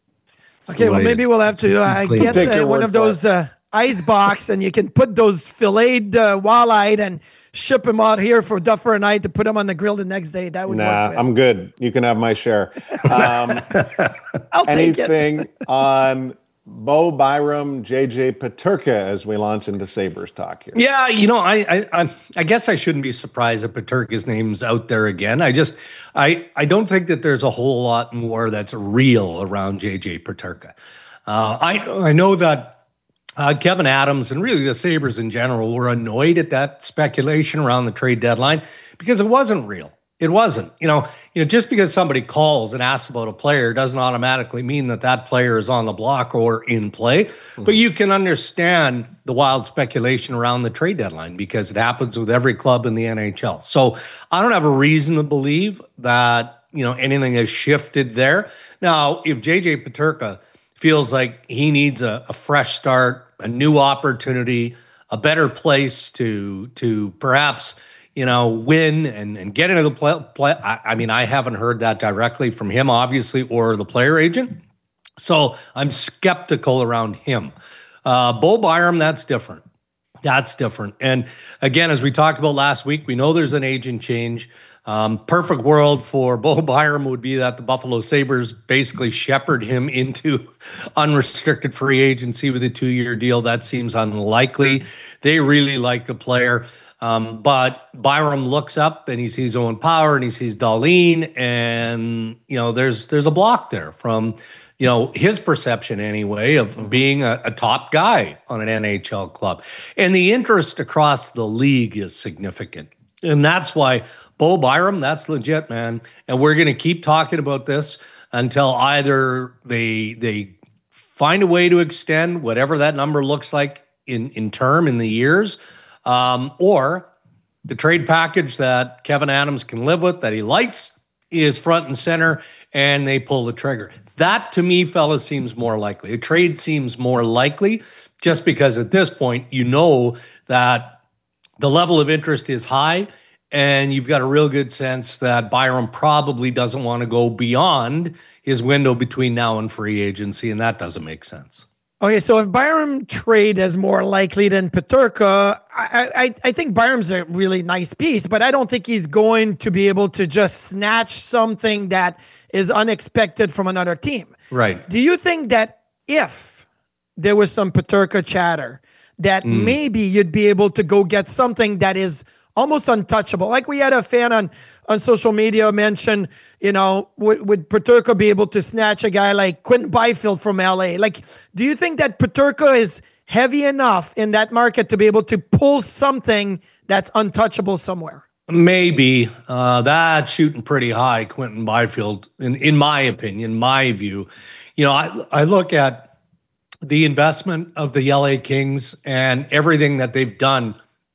It's okay, well, maybe we'll have to uh, get uh, one of those uh, ice box, and you can put those filleted uh, walleye and ship them out here for Duffer and I to put them on the grill the next day. That would nah, work. Nah, I'm good. You can have my share. Um, I'll anything take it. on Bo Byram, J J Peterka as we launch into Sabres talk here? Yeah, you know, I, I, I guess I shouldn't be surprised that Peterka's name's out there again. I just, I, I don't think that there's a whole lot more that's real around J J Peterka. Uh, I, I know that. Uh, Kevin Adams and really the Sabres in general were annoyed at that speculation around the trade deadline because it wasn't real. It wasn't. You know, you know, just because somebody calls and asks about a player doesn't automatically mean that that player is on the block or in play. Mm-hmm. But you can understand the wild speculation around the trade deadline because it happens with every club in the N H L. So I don't have a reason to believe that, you know, anything has shifted there. Now, if J J Peterka feels like he needs a, a fresh start, a new opportunity, a better place to to perhaps, you know, win and, and get into the play. play. I, I mean, I haven't heard that directly from him, obviously, or the player agent. So I'm skeptical around him. Uh, Bo Byram, that's different. That's different. And again, as we talked about last week, we know there's an agent change. Um, perfect world for Bo Byram would be that the Buffalo Sabres basically shepherd him into unrestricted free agency with a two-year deal. That seems unlikely. They really like the player. Um, but Byram looks up and he sees Owen Power and he sees Dahlin, and, you know, there's there's a block there from, you know, his perception anyway of mm-hmm. being a, a top guy on an N H L club. And the interest across the league is significant. And that's why Bo Byram, that's legit, man. And we're going to keep talking about this until either they they find a way to extend whatever that number looks like in, in term in the years, um, or the trade package that Kevin Adams can live with, that he likes, is front and center, and they pull the trigger. That, to me, fellas, seems more likely. A trade seems more likely just because at this point, you know that the level of interest is high, and you've got a real good sense that Byram probably doesn't want to go beyond his window between now and free agency, and that doesn't make sense. Okay, so if Byram trade is more likely than Peterka, I, I, I think Byram's a really nice piece, but I don't think he's going to be able to just snatch something that is unexpected from another team. Right. Do you think that if there was some Peterka chatter, that mm. maybe you'd be able to go get something that is almost untouchable? Like we had a fan on, on social media mention, you know, would, would Peterka be able to snatch a guy like Quentin Byfield from L A? Like, do you think that Peterka is heavy enough in that market to be able to pull something that's untouchable somewhere? Maybe. Uh, that's shooting pretty high, Quentin Byfield, in, in my opinion, my view. You know, I, I look at the investment of the L A Kings and everything that they've done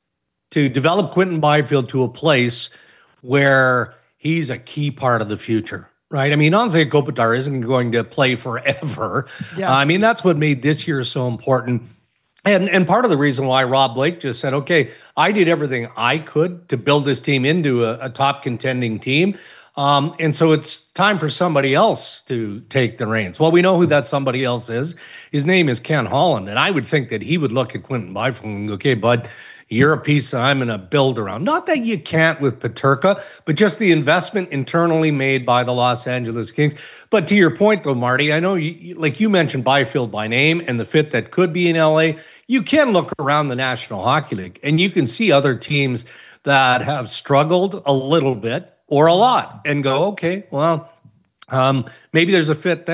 to develop Quentin Byfield to a place where he's a key part of the future, right? I mean, Anze Kopitar isn't going to play forever. Yeah. Uh, I mean, that's what made this year so important. And, and part of the reason why Rob Blake just said, okay, I did everything I could to build this team into a, a top contending team. Um, and so it's time for somebody else to take the reins. Well, we know who that somebody else is. His name is Ken Holland. And I would think that he would look at Quentin Byfield and go, okay, bud, you're a piece that I'm going to build around. Not that you can't with Peterka, but just the investment internally made by the Los Angeles Kings. But to your point, though, Marty, I know, you, like you mentioned Byfield by name and the fit that could be in L A, you can look around the National Hockey League and you can see other teams that have struggled a little bit or a lot and go, okay, well, um, maybe there's a fit there.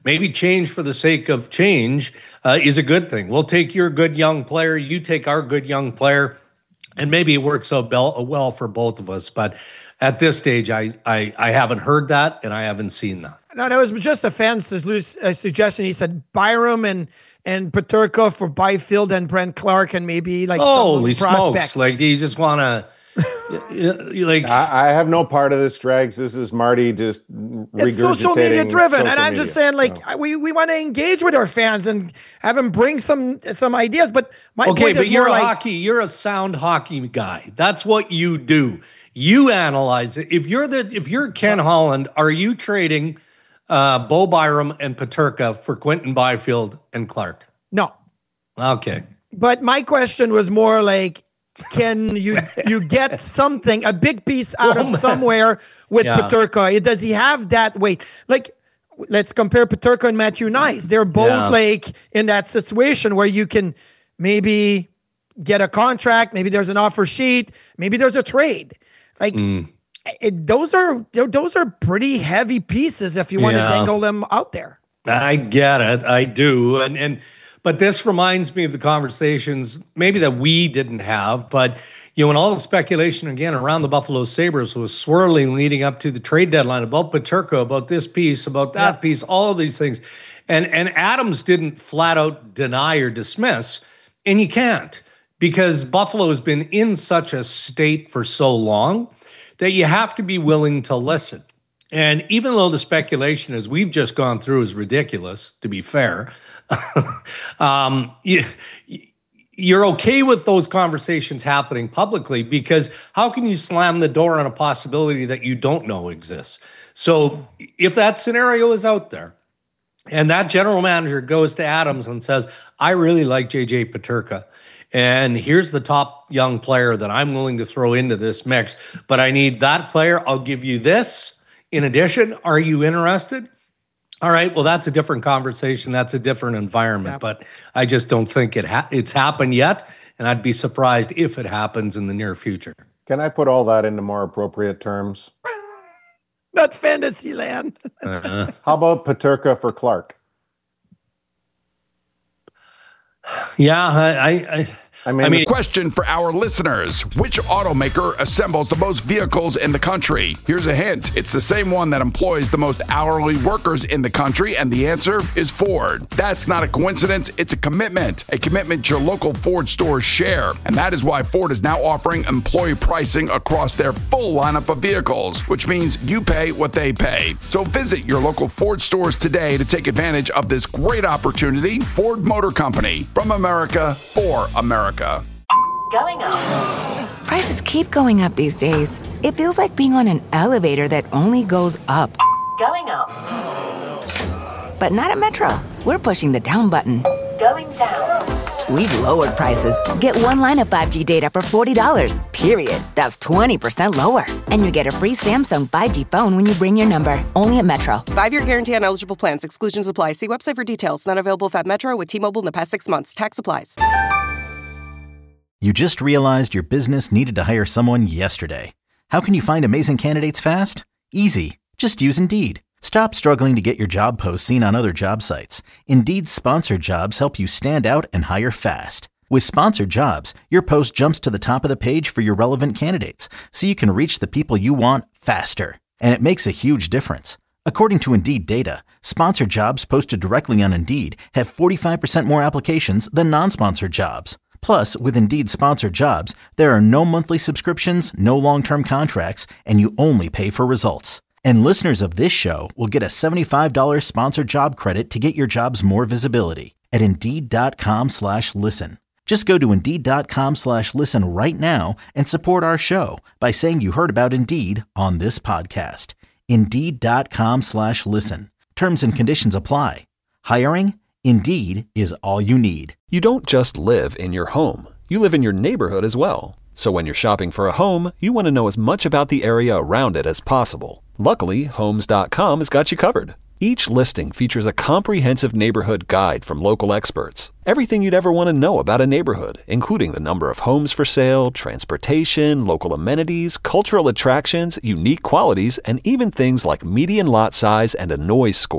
maybe change for the sake of change uh, is a good thing. We'll take your good young player, you take our good young player, and maybe it works out well for both of us. But at this stage, I, I, I haven't heard that, and I haven't seen that. No, that was just a fan's uh, suggestion. He said Byram and and Peterka for Byfield and Brent Clark and maybe like holy some prospect. Smokes! Like, do you just want to? like I, I have no part of this, Drags. This is Marty just regurgitating. It's social media driven, social and I'm media. just saying, like, so. we, we want to engage with our fans and have them bring some some ideas. But my okay, point but is you're more a like, hockey. You're a sound hockey guy. That's what you do. You analyze it. If you're the if you're Ken Holland, are you trading uh, Bo Byram and Peterka for Quentin Byfield and Clark? No. Okay. But my question was more like, can you you get something, a big piece out Oh, of man. somewhere with Yeah. Peterka? Does he have that weight? Like, let's compare Peterka and Matthew Nice. They're both Yeah. like in that situation where you can maybe get a contract, maybe there's an offer sheet, maybe there's a trade. Like Mm. it, those are those are pretty heavy pieces if you want Yeah. to dangle them out there. I get it. I do. And and but this reminds me of the conversations maybe that we didn't have, but you know, when all the speculation again around the Buffalo Sabres was swirling leading up to the trade deadline about Peterka, about this piece, about that Yeah. piece, all of these things. And and Adams didn't flat out deny or dismiss, and you can't, because Buffalo has been in such a state for so long that you have to be willing to listen. And even though the speculation, as we've just gone through, is ridiculous, to be fair, um, you, you're okay with those conversations happening publicly, because how can you slam the door on a possibility that you don't know exists? So if that scenario is out there, and that general manager goes to Adams and says, I really like J J Peterka, and here's the top young player that I'm willing to throw into this mix, but I need that player, I'll give you this. In addition, are you interested? All right, well, that's a different conversation. That's a different environment, Yeah. but I just don't think it ha- it's happened yet, and I'd be surprised if it happens in the near future. Can I put all that into more appropriate terms? Not fantasy land. Uh-huh. How about Peterka for Clark? Yeah, I, I, I, I mean, I mean, Question for our listeners. Which automaker assembles the most vehicles in the country? Here's a hint. It's the same one that employs the most hourly workers in the country, and the answer is Ford. That's not a coincidence. It's a commitment. A commitment your local Ford stores share. And that is why Ford is now offering employee pricing across their full lineup of vehicles, which means you pay what they pay. So visit your local Ford stores today to take advantage of this great opportunity. Ford Motor Company. From America, for America. Going up. Prices keep going up these days. It feels like being on an elevator that only goes up. Going up. But not at Metro. We're pushing the down button. Going down. We've lowered prices. Get one line of five G data for forty dollars, period. That's twenty percent lower. And you get a free Samsung five G phone when you bring your number. Only at Metro. Five-year guarantee on eligible plans. Exclusions apply. See website for details. Not available if at Metro with T-Mobile in the past six months. Tax applies. You just realized your business needed to hire someone yesterday. How can you find amazing candidates fast? Easy. Just use Indeed. Stop struggling to get your job posts seen on other job sites. Indeed's sponsored jobs help you stand out and hire fast. With sponsored jobs, your post jumps to the top of the page for your relevant candidates, so you can reach the people you want faster. And it makes a huge difference. According to Indeed data, sponsored jobs posted directly on Indeed have forty-five percent more applications than non-sponsored jobs. Plus, with Indeed sponsored jobs, there are no monthly subscriptions, no long-term contracts, and you only pay for results. And listeners of this show will get a seventy-five dollars sponsored job credit to get your jobs more visibility at Indeed.com slash listen. Just go to Indeed.com slash listen right now and support our show by saying you heard about Indeed on this podcast. Indeed.com slash listen. Terms and conditions apply. Hiring? Indeed is all you need. You don't just live in your home. You live in your neighborhood as well. So when you're shopping for a home, you want to know as much about the area around it as possible. Luckily, Homes dot com has got you covered. Each listing features a comprehensive neighborhood guide from local experts. Everything you'd ever want to know about a neighborhood, including the number of homes for sale, transportation, local amenities, cultural attractions, unique qualities, and even things like median lot size and a noise score.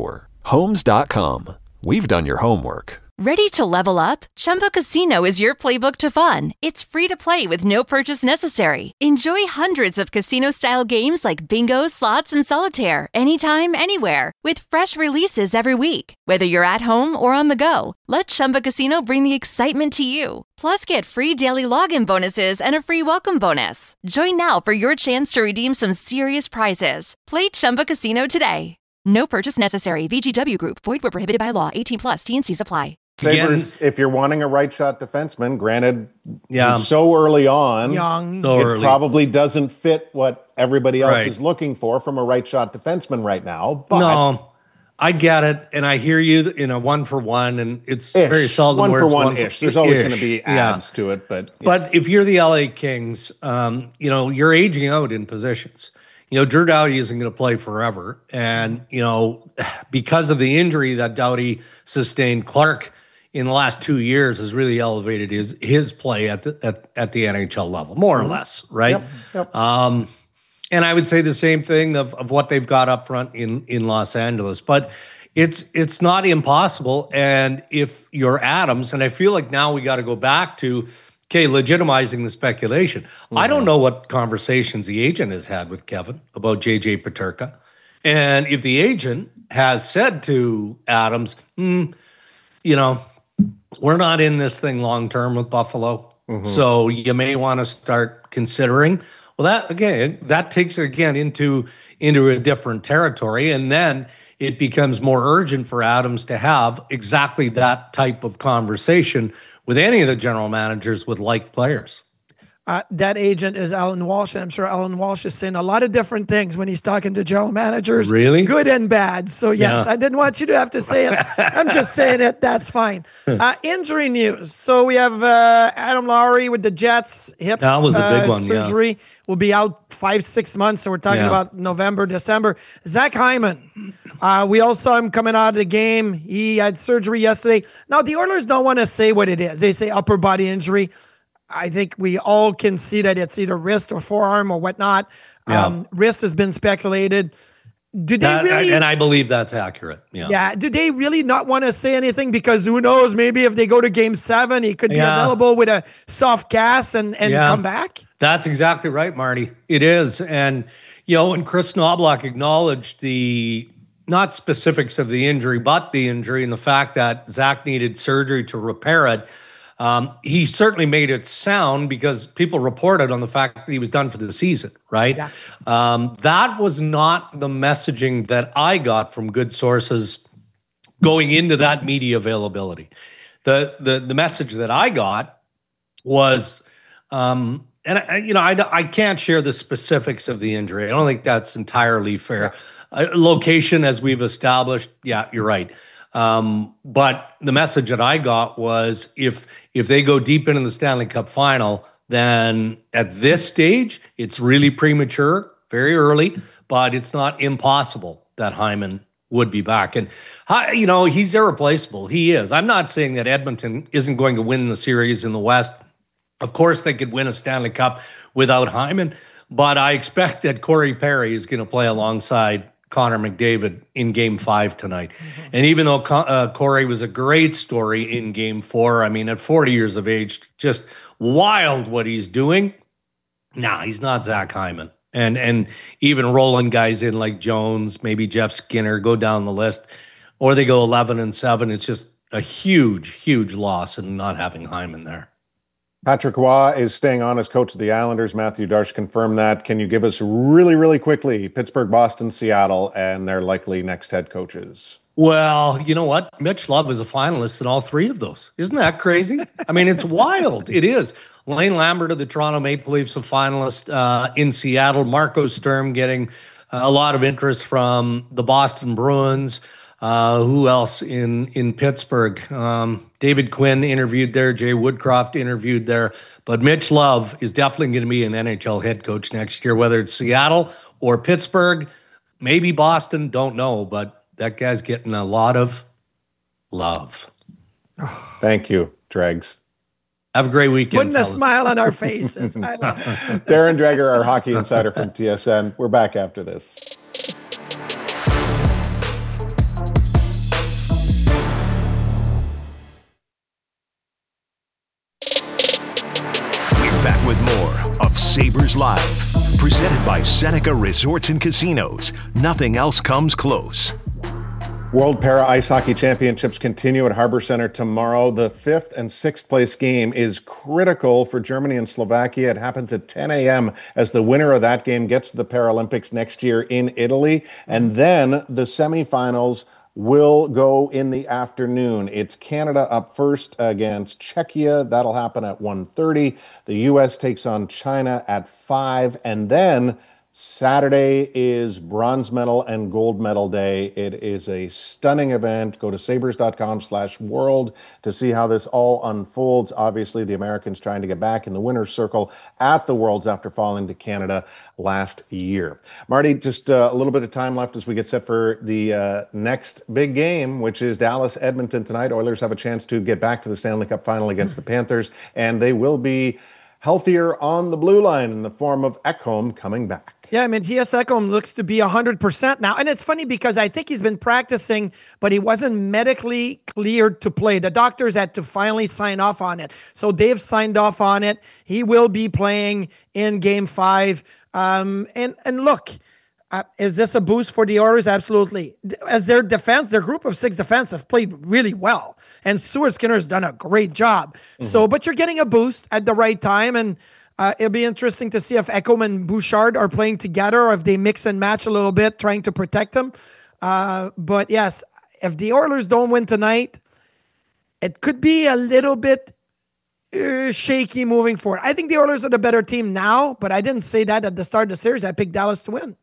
Homes dot com. We've done your homework. Ready to level up? Chumba Casino is your playbook to fun. It's free to play with no purchase necessary. Enjoy hundreds of casino-style games like bingo, slots, and solitaire anytime, anywhere. With fresh releases every week. Whether you're at home or on the go, let Chumba Casino bring the excitement to you. Plus, get free daily login bonuses and a free welcome bonus. Join now for your chance to redeem some serious prizes. Play Chumba Casino today. No purchase necessary. V G W Group. Void where prohibited by law. eighteen plus. T and C's apply. Sabres, if you're wanting a right shot defenseman, granted, yeah. so early on, Young. So it early. probably doesn't fit what everybody else Right. is looking for from a right shot defenseman right now. But No, I get it, and I hear you in a one for one, and it's ish, very seldom one where for it's one one ish. For, There's always ish. going to be Yeah. adds to it, but But if you're the L A Kings, um, you know, you're aging out in positions. You know, Drew Doughty isn't going to play forever. And, you know, because of the injury that Doughty sustained, Clark in the last two years has really elevated his his play at the at, at the N H L level, more or less, right? Yep, yep. Um, and I would say the same thing of, of what they've got up front in, in Los Angeles. But it's it's not impossible. And if you're Adams, and I feel like now we got to go back to, okay, legitimizing the speculation. Mm-hmm. I don't know what conversations the agent has had with Kevin about J J Peterka. And if the agent has said to Adams, hmm, you know, we're not in this thing long-term with Buffalo, mm-hmm. so you may want to start considering. Well, that, again, that takes it again into, into a different territory. And then it becomes more urgent for Adams to have exactly that type of conversation with any of the general managers with like players. Uh, that agent is Alan Walsh, and I'm sure Alan Walsh is saying a lot of different things when he's talking to general managers. Really? Good and bad. So, yes, Yeah. I didn't want you to have to say it. I'm just saying it. That's fine. Uh, injury news. So we have uh, Adam Lowry with the Jets. Hips That was a big uh, one, yeah. surgery. Will be out five, six months. So we're talking Yeah. about November, December. Zach Hyman. Uh, we all saw him coming out of the game. He had surgery yesterday. Now, the Oilers don't want to say what it is. They say upper body injury. I think we all can see that it's either wrist or forearm or whatnot. Yeah. Um, wrist has been speculated. Do they That- really? and I believe that's accurate. Yeah. yeah. Do they really not want to say anything? Because who knows? Maybe if they go to game seven, he could be Yeah. available with a soft gas and, and Yeah. come back. That's exactly right, Marty. It is. And, you know, when Chris Knobloch acknowledged the not specifics of the injury, but the injury and the fact that Zach needed surgery to repair it, um, he certainly made it sound because people reported on the fact that he was done for the season, right? Yeah. Um, that was not the messaging that I got from good sources going into that media availability. The the the message that I got was, um, and I, you know, I, I can't share the specifics of the injury. I don't think that's entirely fair. Uh, location, as we've established, yeah, you're right. Um, but the message that I got was if if they go deep into the Stanley Cup final, then at this stage, it's really premature, very early, but it's not impossible that Hyman would be back. And, you know, he's irreplaceable. He is. I'm not saying that Edmonton isn't going to win the series in the West. Of course, they could win a Stanley Cup without Hyman, but I expect that Corey Perry is going to play alongside Connor McDavid in game five tonight. Mm-hmm. And even though uh, Corey was a great story in game four, I mean, at forty years of age, just wild what he's doing. Nah, he's not Zach Hyman. And and even rolling guys in like Jones, maybe Jeff Skinner, go down the list, or they go eleven and seven. It's just a huge, huge loss in not having Hyman there. Patrick Roy is staying on as coach of the Islanders. Matthew Darche confirmed that. Can you give us really, really quickly Pittsburgh, Boston, Seattle, and their likely next head coaches? Well, you know what? Mitch Love is a finalist in all three of those. Isn't that crazy? I mean, it's wild. It is. Lane Lambert of the Toronto Maple Leafs, a finalist uh, in Seattle. Marco Sturm getting uh, a lot of interest from the Boston Bruins. Uh, who else in, in Pittsburgh? Um, David Quinn interviewed there. Jay Woodcroft interviewed there. But Mitch Love is definitely going to be an N H L head coach next year, whether it's Seattle or Pittsburgh, maybe Boston, don't know. But that guy's getting a lot of love. Thank you, Dregs. Have a great weekend, Putting fellas. a smile on our faces. I love it. Darren Dreger, our hockey insider from T S N. We're back after this. with more of Sabres Live. Presented by Seneca Resorts and Casinos. Nothing else comes close. World Para Ice Hockey Championships continue at Harbor Center tomorrow. The fifth and sixth place game is critical for Germany and Slovakia. It happens at ten a.m. as the winner of that game gets to the Paralympics next year in Italy. And then the semifinals will go in the afternoon. It's Canada up first against Czechia. That'll happen at one thirty. The U S takes on China at five. And then Saturday is bronze medal and gold medal day. It is a stunning event. Go to sabres.com slash world to see how this all unfolds. Obviously, the Americans trying to get back in the winner's circle at the Worlds after falling to Canada last year. Marty, just uh, a little bit of time left as we get set for the uh, next big game, which is Dallas-Edmonton tonight. Oilers have a chance to get back to the Stanley Cup final against the Panthers, and they will be healthier on the blue line in the form of Ekholm coming back. Yeah, I mean, T S Ekholm looks to be one hundred percent now. And it's funny because I think he's been practicing, but he wasn't medically cleared to play. The doctors had to finally sign off on it. So they've signed off on it. He will be playing in game five. Um, and, and look, uh, is this a boost for the Oilers? Absolutely. As their defense, their group of six defense have played really well. And Stuart Skinner's done a great job. Mm-hmm. So, but you're getting a boost at the right time. And Uh, it'll be interesting to see if Ekholm and Bouchard are playing together or if they mix and match a little bit, trying to protect them. Uh, but yes, if the Oilers don't win tonight, it could be a little bit uh, shaky moving forward. I think the Oilers are the better team now, but I didn't say that at the start of the series. I picked Dallas to win.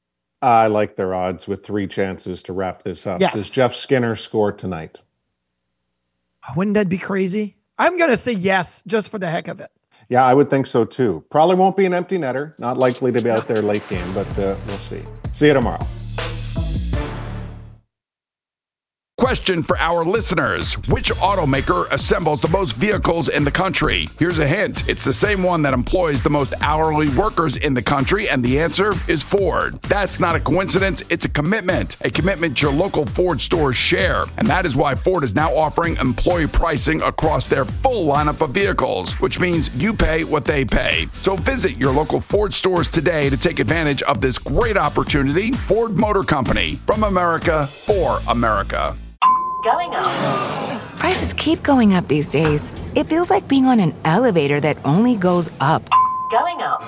I like their odds with three chances to wrap this up. Yes. Does Jeff Skinner score tonight? Wouldn't that be crazy? I'm going to say yes, just for the heck of it. Yeah, I would think so too. Probably won't be an empty netter. Not likely to be out there late game, but uh, we'll see. See you tomorrow. Question for our listeners. Which automaker assembles the most vehicles in the country? Here's a hint. It's the same one that employs the most hourly workers in the country, and the answer is Ford. That's not a coincidence. It's a commitment. A commitment your local Ford stores share. And that is why Ford is now offering employee pricing across their full lineup of vehicles, which means you pay what they pay. So visit your local Ford stores today to take advantage of this great opportunity. Ford Motor Company, from America, for America. Going up. Prices keep going up these days. It feels like being on an elevator that only goes up. Going up.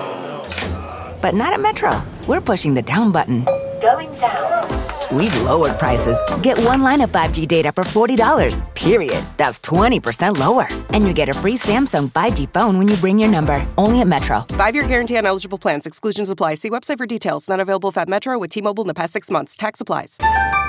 But not at Metro. We're pushing the down button. Going down. We've lowered prices. Get one line of five G data for forty dollars, period. That's twenty percent lower. And you get a free Samsung five G phone when you bring your number. Only at Metro. Five-year guarantee on eligible plans. Exclusions apply. See website for details. Not available at Metro with T-Mobile in the past six months. Tax applies.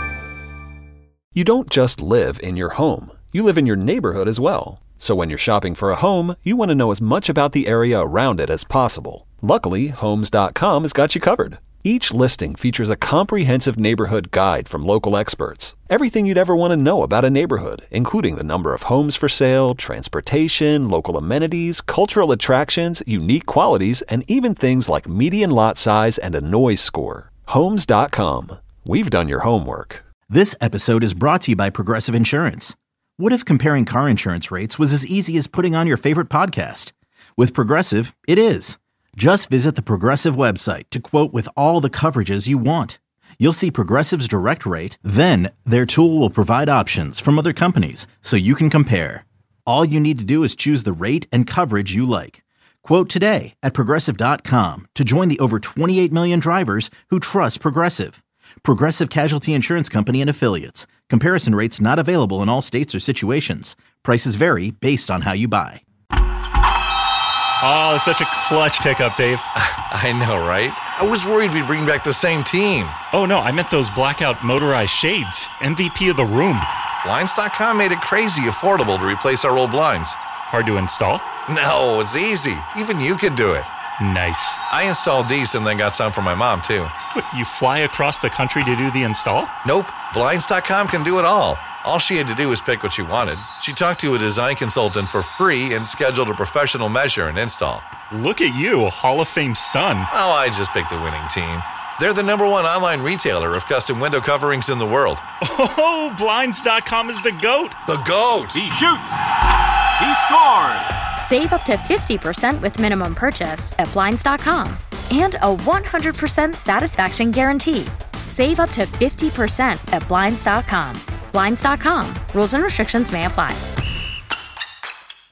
You don't just live in your home. You live in your neighborhood as well. So when you're shopping for a home, you want to know as much about the area around it as possible. Luckily, Homes dot com has got you covered. Each listing features a comprehensive neighborhood guide from local experts. Everything you'd ever want to know about a neighborhood, including the number of homes for sale, transportation, local amenities, cultural attractions, unique qualities, and even things like median lot size and a noise score. Homes dot com. We've done your homework. This episode is brought to you by Progressive Insurance. What if comparing car insurance rates was as easy as putting on your favorite podcast? With Progressive, it is. Just visit the Progressive website to quote with all the coverages you want. You'll see Progressive's direct rate, then their tool will provide options from other companies so you can compare. All you need to do is choose the rate and coverage you like. Quote today at Progressive dot com to join the over twenty-eight million drivers who trust Progressive. Progressive Casualty Insurance Company and Affiliates. Comparison rates not available in all states or situations. Prices vary based on how you buy. Oh, such a clutch pickup, Dave. I know, right? I was worried we'd bring back the same team. Oh, no, I meant those blackout motorized shades. M V P of the room. Blinds dot com made it crazy affordable to replace our old blinds. Hard to install? No, it's easy. Even you could do it. Nice. I installed these and then got some for my mom, too. What, you fly across the country to do the install? Nope. Blinds dot com can do it all. All she had to do was pick what she wanted. She talked to a design consultant for free and scheduled a professional measure and install. Look at you, a Hall of Fame son. Oh, I just picked the winning team. They're the number one online retailer of custom window coverings in the world. Oh, Blinds dot com is the GOAT. The GOAT! He shoots. He scores. Save up to fifty percent with minimum purchase at Blinds dot com. And a one hundred percent satisfaction guarantee. Save up to fifty percent at Blinds dot com. Blinds dot com. Rules and restrictions may apply.